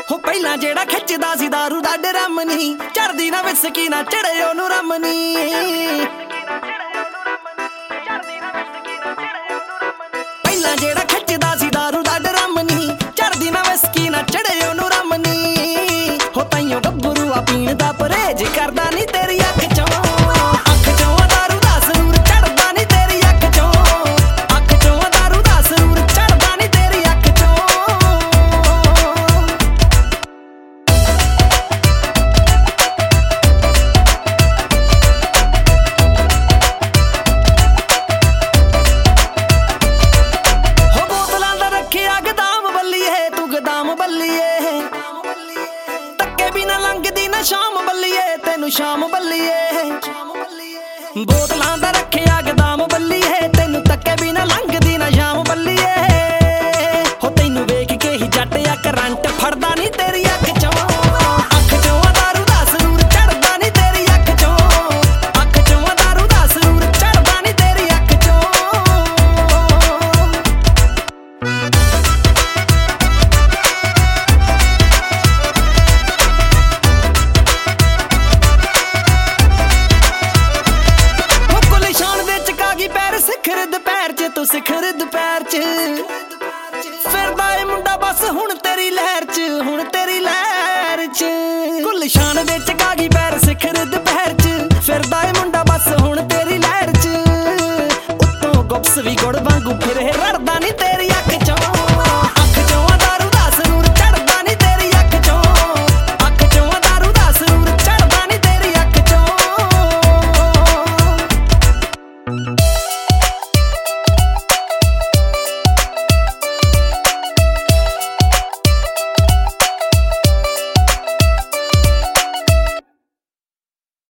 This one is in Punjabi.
ਹੋ ਪਹਿਲਾਂ ਜਿਹੜਾ ਖਿੱਚਦਾ ਸੀ ਦਾਰੂ ਦਾ ਡਰਮ ਨੀ, ਚੜਦੀ ਨਾ ਵਿਸਕੀ ਨਾ ਚੜੇ ਉਹਨੂੰ ਰਮ ਨੀ। ਪਹਿਲਾਂ ਜਿਹੜਾ ਖਿੱਚਦਾ ਸੀ ਦਾਰੂ ਦਾ ਡਰਮ ਨੀ, ਚੜਦੀ ਨਾ ਵਿਸਕੀ ਨਾ ਚੜੇ ਉਹਨੂੰ ਰਮ ਨੀ। ਹੋ ਤਾਈਓ ਗੱਭਰੂ ਆ ਪੀਣ ਦਾ ਪਰਹੇਜ ਕਰਦਾ ਨੀ ਤੇਰੀ ਅੱਖ ਚੋਂ, ਅੱਖ ਚੋਂ ਦਾਰੂ ਦਾ ਸਰੂਰ ਚੜਦਾ ਨੀ ਤੇਰੀ ਅੱਖ ਚੋਂ, ਅੱਖ ਚੋਂ ਦਾਰੂ ਦਾ ਸਰੂਰ ਚੜਦਾ ਨੀ ਤੇਰੀ ਅੱਖ ਚੋਂ। ਹੋ ਬੋਤਲਾਂ ਦਾ ਰੱਖਿਆ ਗਦਾਮ ਬੱਲੀਏ, ਤੂੰ ਗਦਾਮ ਬੱਲੀਏ, ਤੱਕੇ ਬਿਨਾ ਲੰਘਦੀ ਨਾ ਸ਼ਾਮ ਬੱਲੀਏ, ਤੈਨੂੰ ਸ਼ਾਮ ਬੱਲੀਏ। ਬੋਤਲਾਂ ਦਾ ਰੱਖਿਆ ਗਦਾਮ ਬੱਲੀਏ, ਤੈਨੂੰ ਤੱਕੇ ਬਿਨਾ ਲੰਘਦੀ ਨਾ ਸ਼ਾਮ ਬੱਲੀਏ। ਹੋ ਤੈਨੂੰ ਵੇਖ ਕੇ ਹੀ ਜੱਟ ਆ ਕਰੰਟ ਫੜਦਾ ਨੀ ਤੇਰੀ ਅੱਖ ਚੋਂ, ਅੱਖ ਚੋਂ ਦਾਰੂ ਦਾ ਸਰੂਰ ਚੜਦਾ ਨੀ ਤੇਰੀ ਅੱਖ ਚੋਂ, ਅੱਖ ਚੋਂ ਦਾਰੂ ਦਾ ਸਰੂਰ ਚੜਦਾ ਨੀ ਤੇਰੀ ਅੱਖ ਚੋਂ। ਸਿਖਰ ਦੁਪਹਿਰ ਚ ਤੂੰ ਸਿਖਰ ਦੁਪਹਿਰ ਚ ਫਿਰਦਾ ਏ ਮੁੰਡਾ ਬਸ ਹੁਣ ਤੇਰੀ ਲਹਿਰ ਚ, ਹੁਣ ਤੇਰੀ ਲਹਿਰ ਚ। ਗੁਲਸ਼ਾਨ ਵਿੱਚ ਕਾਗੀ ਪੈਰ ਸਿਖਰ ਦੁਪਹਿਰ ਚ ਫਿਰਦਾ ਏ ਮੁੰਡਾ ਬਸ ਹੁਣ ਤੇਰੀ ਲਹਿਰ ਚ। ਉੱਤੋਂ ਗੁਪਸ ਵੀ ਗੁੜ ਵਾਂਗੂ ਫਿਰੇ ਰੜਦਾ ਨੀ ਤੇਰੀ